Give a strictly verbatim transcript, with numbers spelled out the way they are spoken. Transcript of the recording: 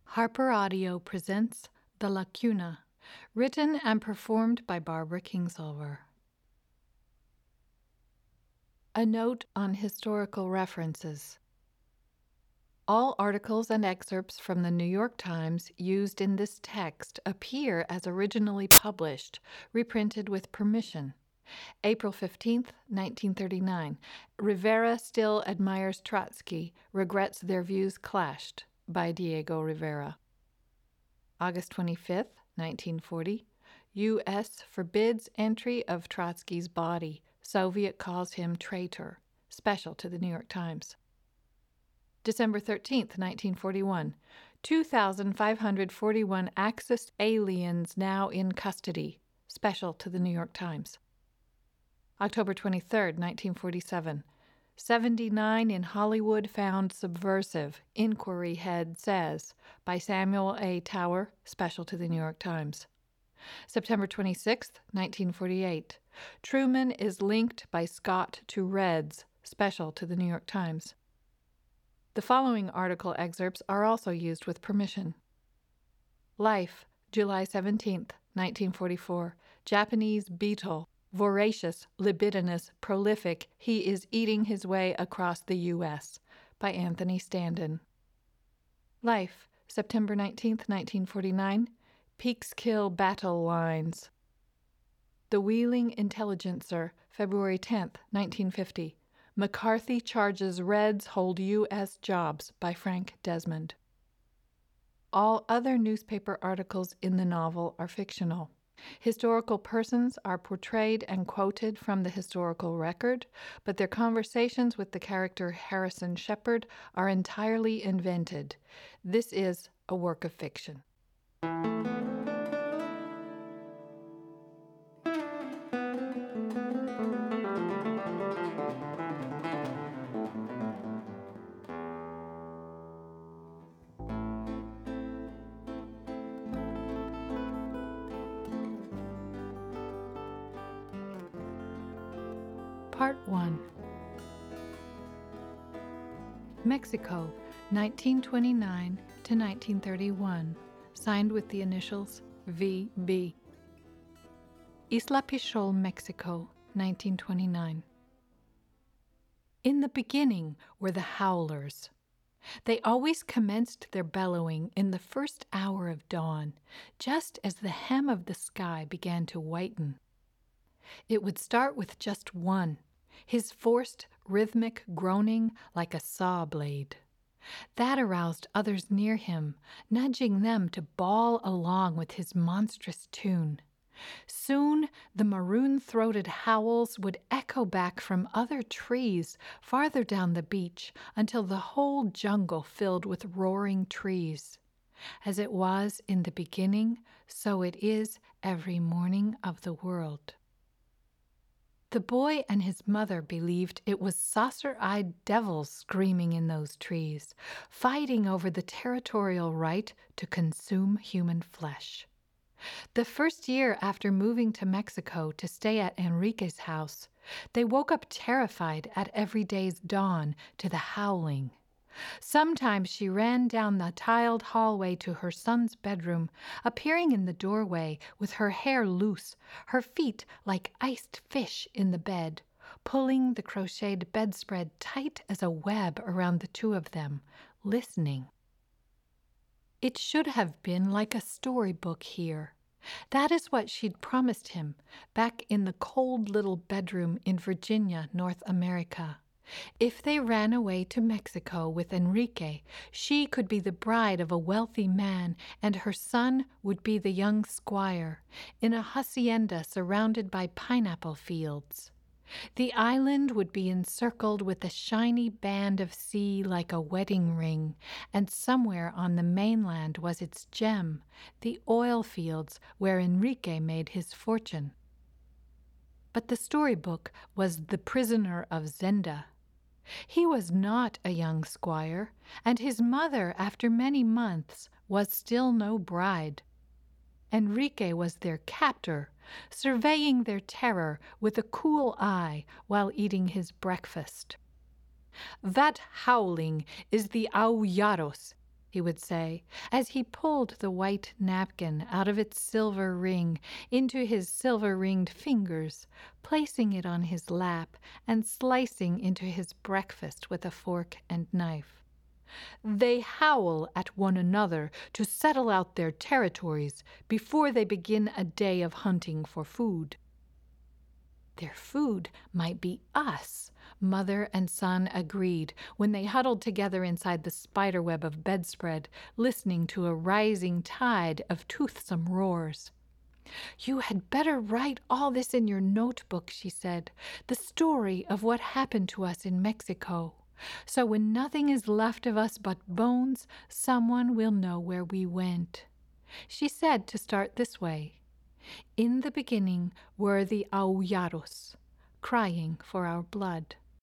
Harper Audio presents The Lacuna, written and performed by Barbara Kingsolver. A note on historical references. All articles and excerpts from the New York Times used in this text appear as originally published, reprinted with permission. April fifteenth, nineteen thirty-nine. Rivera still admires Trotsky, regrets their views clashed, by Diego Rivera. August twenty-fifth, nineteen forty. U S forbids entry of Trotsky's body. Soviet calls him traitor. Special to the New York Times. December thirteenth, nineteen forty-one. two thousand five hundred forty-one Axis aliens now in custody. Special to the New York Times. October twenty-third, nineteen forty-seven. seventy-nine in Hollywood found subversive, Inquiry Head says, by Samuel A. Tower, special to the New York Times. September twenty-sixth, nineteen forty-eight. Truman is linked by Scott to Reds, special to the New York Times. The following article excerpts are also used with permission. Life, July seventeenth, nineteen forty-four. Japanese beetle. Voracious, libidinous, prolific, he is eating his way across the U S by Anthony Standen. Life, September nineteenth, nineteen forty-nine. Peekskill Battle Lines. The Wheeling Intelligencer, February tenth, nineteen fifty. McCarthy charges Reds hold U S jobs by Frank Desmond. All other newspaper articles in the novel are fictional. Historical persons are portrayed and quoted from the historical record, but their conversations with the character Harrison Shepard are entirely invented. This is a work of fiction. Part one. Mexico, nineteen twenty-nine to nineteen thirty-one, signed with the initials V B. Isla Pichol, Mexico, nineteen twenty-nine. In the beginning were the howlers. They always commenced their bellowing in the first hour of dawn, just as the hem of the sky began to whiten. It would start with just one, his forced, rhythmic groaning like a saw blade. That aroused others near him, nudging them to bawl along with his monstrous tune. Soon the maroon-throated howls would echo back from other trees farther down the beach until the whole jungle filled with roaring trees. As it was in the beginning, so it is every morning of the world. The boy and his mother believed it was saucer-eyed devils screaming in those trees, fighting over the territorial right to consume human flesh. The first year after moving to Mexico to stay at Enrique's house, they woke up terrified at every day's dawn to the howling. Sometimes she ran down the tiled hallway to her son's bedroom, appearing in the doorway with her hair loose, her feet like iced fish in the bed, pulling the crocheted bedspread tight as a web around the two of them, listening. It should have been like a storybook here. That is what she'd promised him back in the cold little bedroom in Virginia, North America. If they ran away to Mexico with Enrique, she could be the bride of a wealthy man, and her son would be the young squire, in a hacienda surrounded by pineapple fields. The island would be encircled with a shiny band of sea like a wedding ring, and somewhere on the mainland was its gem, the oil fields where Enrique made his fortune. But the storybook was The Prisoner of Zenda. He was not a young squire, and his mother, after many months, was still no bride. Enrique was their captor, surveying their terror with a cool eye while eating his breakfast. That howling is the aullados, he would say, as he pulled the white napkin out of its silver ring into his silver-ringed fingers, placing it on his lap and slicing into his breakfast with a fork and knife. They howl at one another to settle out their territories before they begin a day of hunting for food. Their food might be us, mother and son agreed when they huddled together inside the spiderweb of bedspread, listening to a rising tide of toothsome roars. "You had better write all this in your notebook," she said, "the story of what happened to us in Mexico. So when nothing is left of us but bones, someone will know where we went." She said to start this way. "In the beginning were the Auyaros, crying for our blood."